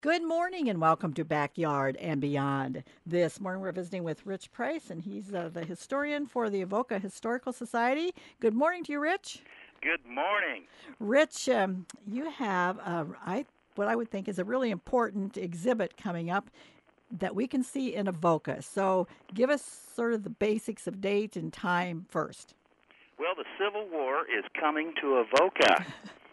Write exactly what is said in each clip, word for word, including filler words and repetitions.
Good morning and welcome to Backyard and Beyond. This morning we're visiting with Rich Price, and he's uh, the historian for the Avoca Historical Society. Good morning to you, Rich. Good morning. Rich, um, you have uh, I what I would think is a really important exhibit coming up that we can see in Avoca. So give us sort of the basics of date and time first. Well, the Civil War is coming to Avoca,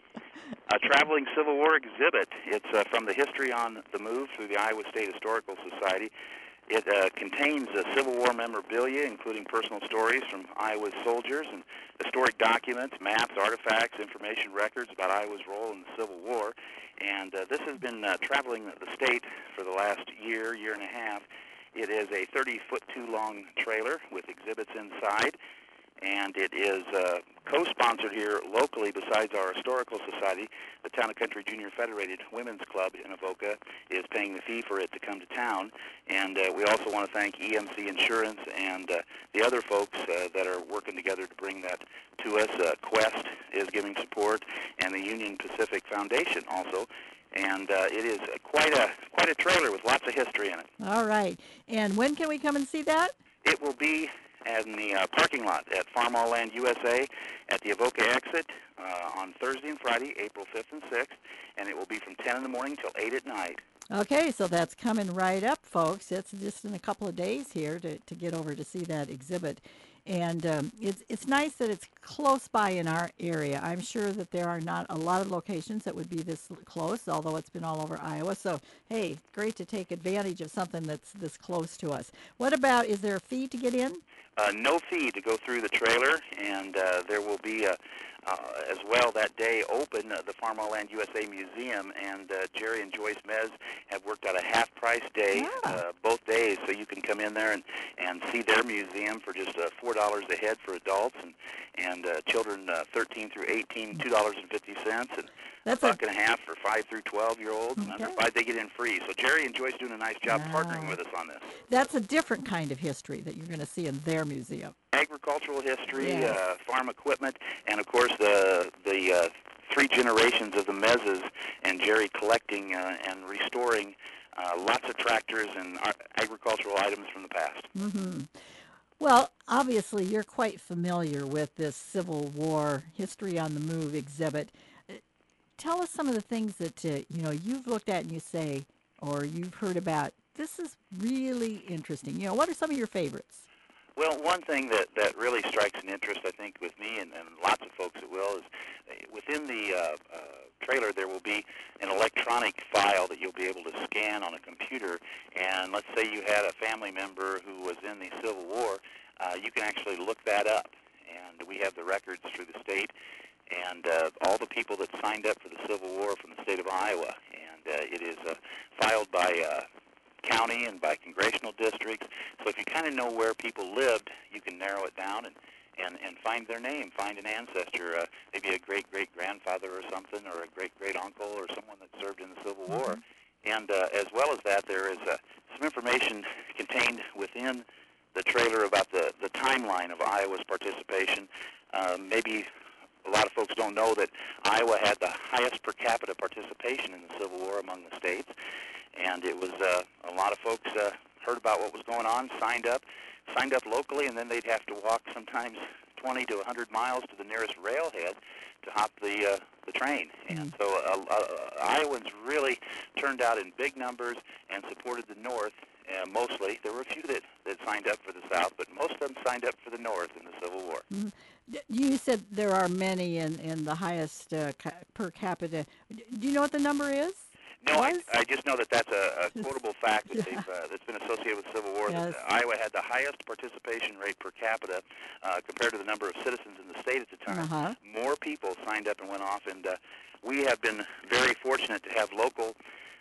a traveling Civil War exhibit. It's uh, from the History on the Move through the Iowa State Historical Society. It uh, contains uh, Civil War memorabilia, including personal stories from Iowa's soldiers and historic documents, maps, artifacts, information records about Iowa's role in the Civil War. And uh, this has been uh, traveling the state for the last year, year and a half. It is a thirty-foot-two-long trailer with exhibits inside, and it is uh, co-sponsored here locally. Besides our historical society, the Town and Country Junior Federated Women's Club in Avoca is paying the fee for it to come to town, and uh, we also want to thank E M C Insurance and uh, the other folks uh, that are working together to bring that to us. Uh, Quest is giving support, and the Union Pacific Foundation also, and uh, it is quite a quite a trailer with lots of history in it. All right. And when can we come and see that? It will be in the uh, parking lot at Farm All Land U S A at the Avoca exit uh, on Thursday and Friday, April fifth and sixth, and it will be from ten in the morning till eight at night. Okay, so that's coming right up, folks. It's just in a couple of days here to, to get over to see that exhibit. And um, it's it's nice that it's close by in our area. I'm sure that there are not a lot of locations that would be this close, although it's been all over Iowa. So, hey, great to take advantage of something that's this close to us. What about, is there a fee to get in? Uh, no fee to go through the trailer, and uh, there will be uh, uh, as well that day open uh, the Farm All Land U S A Museum, and uh, Jerry and Joyce Mez have worked out a half-price day Yeah. uh, both days, so you can come in there and, and see their museum for just uh, four dollars a head for adults, and, and uh, children uh, thirteen through eighteen, two dollars and fifty cents, and That's a a buck and a half for five through twelve-year-olds, and under Okay. five they get in free. So Jerry and Joyce doing a nice job partnering Wow. with us on this. That's a different kind of history that you're going to see in their museum. Agricultural history, Yes. uh, farm equipment, and of course the the uh, three generations of the Mezes and Jerry collecting uh, and restoring uh, lots of tractors and uh, agricultural items from the past. hmm Well, obviously, you're quite familiar with this Civil War History on the Move exhibit. Uh, Tell us some of the things that uh, you know you've looked at and you say, or you've heard about. This is really interesting. You know, what are some of your favorites? Well, one thing that, that really strikes an interest, I think, with me and, and lots of folks that will, is uh, within the uh, uh, trailer there will be an electronic file that you'll be able to scan on a computer. And let's say you had a family member who was in the Civil War, uh, you can actually look that up. And we have the records through the state, and uh, all the people that signed up for the Civil War from the state of Iowa. And uh, it is uh, filed by uh, county and by congressional districts. So if you kind of know where people lived, you can narrow it down and, and, and find their name, find an ancestor, uh, maybe a great-great-grandfather or something, or a great-great-uncle or someone that served in the Civil Mm-hmm. War. And uh, as well as that, there is uh, some information contained within the trailer about the, the timeline of Iowa's participation. Uh, maybe a lot of folks don't know that Iowa had the highest per capita participation in the Civil War among the states. And it was uh, a lot of folks uh, heard about what was going on, signed up, signed up locally, and then they'd have to walk sometimes twenty to one hundred miles to the nearest railhead to hop the uh, the train. And so uh, uh, Iowans really turned out in big numbers and supported the North. Uh, mostly, there were a few that, that signed up for the South, but most of them signed up for the North in the Civil War. Mhm. D- You said there are many in, in the highest uh, ca- per capita. D- Do you know what the number is? No, I, Was? I just know that that's a, a quotable fact that Yeah. they've, uh, that's been associated with the Civil War, Yes. that Iowa had the highest participation rate per capita uh, compared to the number of citizens in the state at the time. Uh-huh. More people signed up and went off, and uh, we have been very fortunate to have local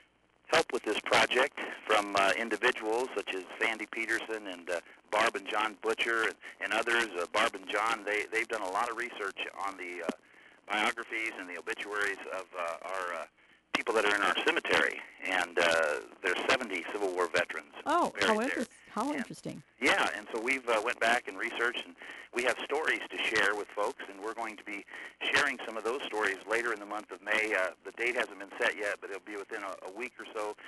help with this project from uh, individuals such as Sandy Peterson and uh, Barb and John Butcher and, and others. Uh, Barb and John, they, they've done a lot of research on the uh, biographies and the obituaries of uh, our uh, people that are in our cemetery, and uh, there's seventy Civil War veterans Oh, how, buried there. interest, how And- interesting. Yeah, and so we've uh, went back and researched, and we have stories to share with folks, and we're going to be sharing some of those stories later in the month of May. Uh, the date hasn't been set yet, but it'll be within a, a week or so.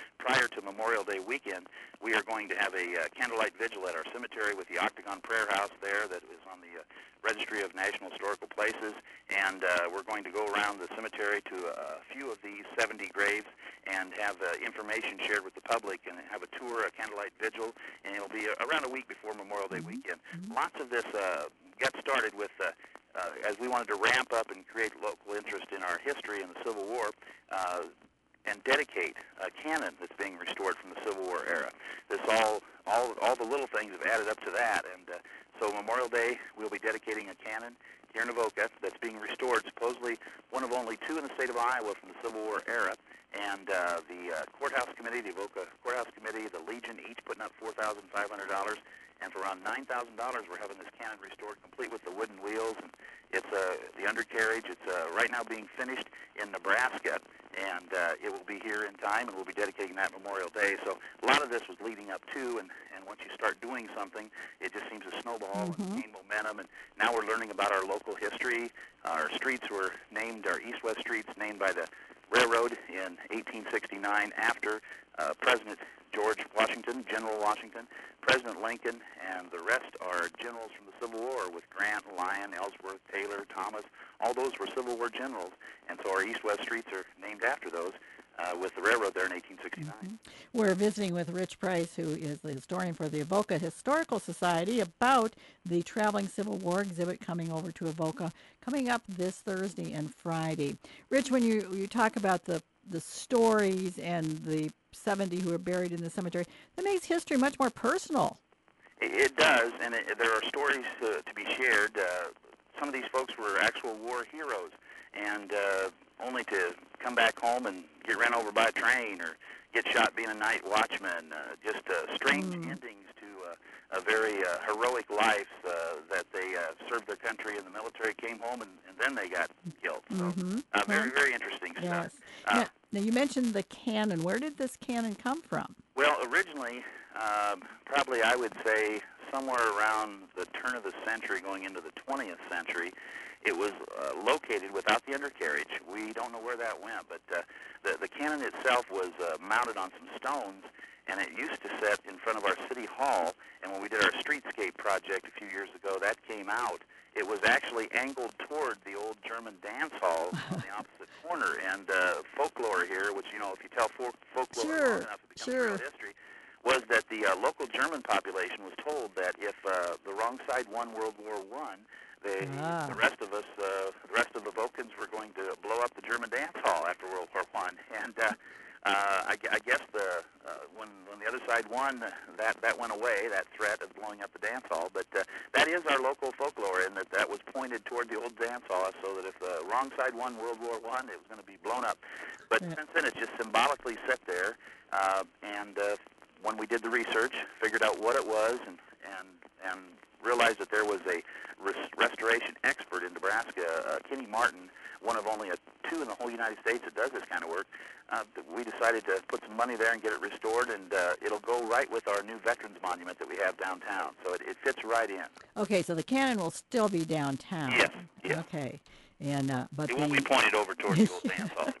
prior to Memorial Day weekend, we are going to have a uh, candlelight vigil at our cemetery with the Octagon Prayer House there that is on the uh, Registry of National Historical Places, and uh, we're going to go around the cemetery to a few of these seventy graves and have uh, information shared with the public and have a tour, a candlelight vigil, and it'll be uh, around a week before Memorial Day weekend. Mm-hmm. Lots of this uh, got started with, uh, uh, as we wanted to ramp up and create local interest in our history in the Civil War, uh, and dedicate a cannon that's being restored from the Civil War era. This all, all, all the little things have added up to that, and uh, so Memorial Day we'll be dedicating a cannon here in Avoca that's being restored, supposedly one of only two in the state of Iowa from the Civil War era. And uh, the uh, courthouse committee, the Avoca Courthouse Committee, the Legion, each putting up four thousand five hundred dollars. And for around nine thousand dollars, we're having this cannon restored, complete with the wooden wheels. And it's uh, the undercarriage. It's uh, right now being finished in Nebraska, and uh, it will be here in time, and we'll be dedicating that Memorial Day. So a lot of this was leading up to, and, and once you start doing something, it just seems to snowball Mm-hmm. and gain momentum. And now we're learning about our local history. Our streets were named, our east-west streets named by the railroad in eighteen sixty-nine after uh, President George Washington, General Washington, President Lincoln, and the rest are generals from the Civil War with Grant, Lyon, Ellsworth, Taylor, Thomas. All those were Civil War generals, and so our east-west streets are named after those uh, with the railroad there in eighteen sixty-nine. Mm-hmm. We're visiting with Rich Price, who is the historian for the Avoca Historical Society, about the Traveling Civil War exhibit coming over to Avoca, coming up this Thursday and Friday. Rich, when you, you talk about the, the stories and the seventy who are buried in the cemetery, that makes history much more personal. It, it does, and it, there are stories uh, to be shared. Uh, some of these folks were actual war heroes, and uh, only to come back home and get ran over by a train or get shot being a night watchman. Uh, just uh, strange Mm. endings to uh, a very uh, heroic life uh, that they uh, served their country in the military, came home, and, and then they got killed. So Mm-hmm. uh, very, very interesting Yes. stuff. Uh, Now, now, you mentioned the cannon. Where did this cannon come from? Well, originally, um, probably I would say somewhere around the turn of the century going into the twentieth century, it was uh, located without the undercarriage. We don't know where that went, but uh, the, the cannon itself was uh, mounted on some stones, and it used to sit in front of our city hall. And when we did our streetscape project a few years ago, that came out. It was actually angled toward the old German dance hall on the opposite corner. And uh, folklore here, which, you know, if you tell folk- folklore Sure, long enough, it becomes sure. real history, was that the uh, local German population was told that if uh, the wrong side won World War One, they, Ah. the rest of us, uh, the rest of the Avocans, were going to blow up the German dance hall after World War One. And uh, uh, I, I guess the uh, when when the other side won, that that went away, that threat of blowing up the dance hall. But uh, that is our local folklore, and that that was pointed toward the old dance hall, so that if the wrong side won World War One, it was going to be blown up. But Yeah. since then, it's just symbolically set there, uh, and uh, when we did the research, figured out what it was, and and and realized that there was a res- restoration expert in Nebraska, uh, Kenny Martin, one of only a, two in the whole United States that does this kind of work. Uh, we decided to put some money there and get it restored, and uh, it'll go right with our new Veterans Monument that we have downtown. So it, it fits right in. Okay, so the cannon will still be downtown. Yes, yes. Okay, and uh, but It the won't be pointed over toward the old dance hall.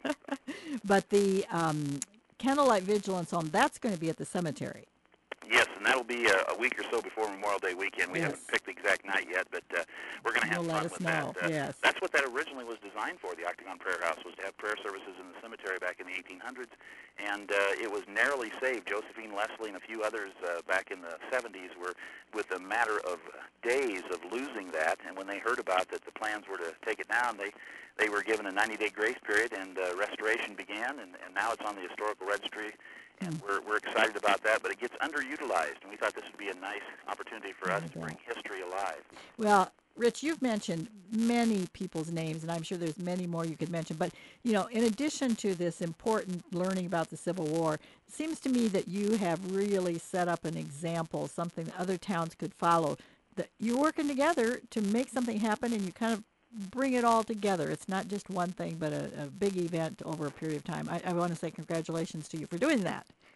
but the um, candlelight vigil and so on, that's going to be at the cemetery. Yes, and that'll be a, a week or so before Memorial Day weekend. We Yes. haven't picked the exact night yet, but uh, we're going to have You'll fun let us with know, that. Uh, yes. That's what that originally was designed for, the Octagon Prayer House, was to have prayer services in the cemetery back in the eighteen hundreds, and uh, it was narrowly saved. Josephine Leslie and a few others uh, back in the seventies were with a matter of days of losing that, and when they heard about that the plans were to take it down, they they were given a ninety-day grace period, and uh, restoration began, and, and now it's on the Historical Registry. And we're, we're excited about that, but it gets underutilized, and we thought this would be a nice opportunity for us to bring history alive. Well, Rich, you've mentioned many people's names, and I'm sure there's many more you could mention. But, you know, in addition to this important learning about the Civil War, it seems to me that you have really set up an example, something that other towns could follow. That you're working together to make something happen, and you kind of bring it all together. It's not just one thing, but a, a big event over a period of time. I, I want to say congratulations to you for doing that.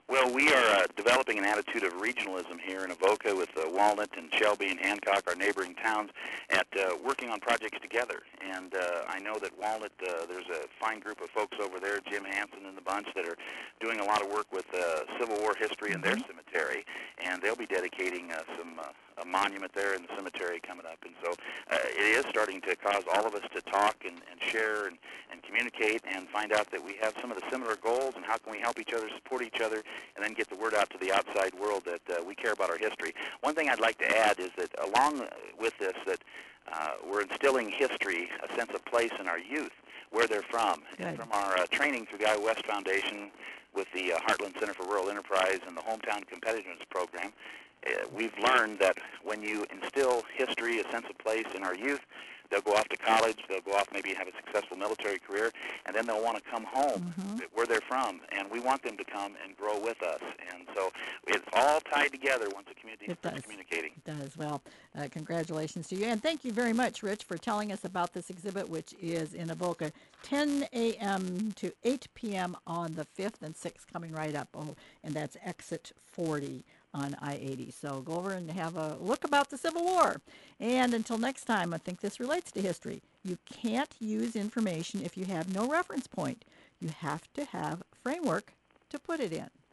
Well, we are uh, developing an attitude of regionalism here in Avoca with uh, Walnut and Shelby and Hancock, our neighboring towns, at uh, working on projects together. And uh, I know that Walnut, uh, there's a fine group of folks over there, Jim Hansen and the bunch, that are doing a lot of work with uh, Civil War history in their cemetery, and they'll be dedicating uh, some uh, a monument there in the cemetery coming up. And so uh, it is starting to cause all of us to talk and, and share and, and communicate and find out that we have some of the similar goals and how can we help each other, support each other, and then get the word out to the outside world that uh, we care about our history. One thing I'd like to add is that along with this, that uh, we're instilling history, a sense of place in our youth, where they're from. And from our uh, training through the Iowa West Foundation with the uh, Heartland Center for Rural Enterprise and the Hometown Competitiveness Program, uh, we've learned that when you instill history, a sense of place in our youth, they'll go off to college, they'll go off maybe have a successful military career, and then they'll want to come home Mm-hmm. where they're from, and we want them to come and grow with us. And so it's all tied together once the community It starts does. communicating. It does. Well, uh, congratulations to you. And thank you very much, Rich, for telling us about this exhibit, which is in Avoca, ten a.m. to eight p.m. on the fifth and sixth, coming right up. Oh, and that's exit forty on I eighty. So go over and have a look about the Civil War. And until next time, I think this relates to history. You can't use information if you have no reference point. You have to have a framework to put it in.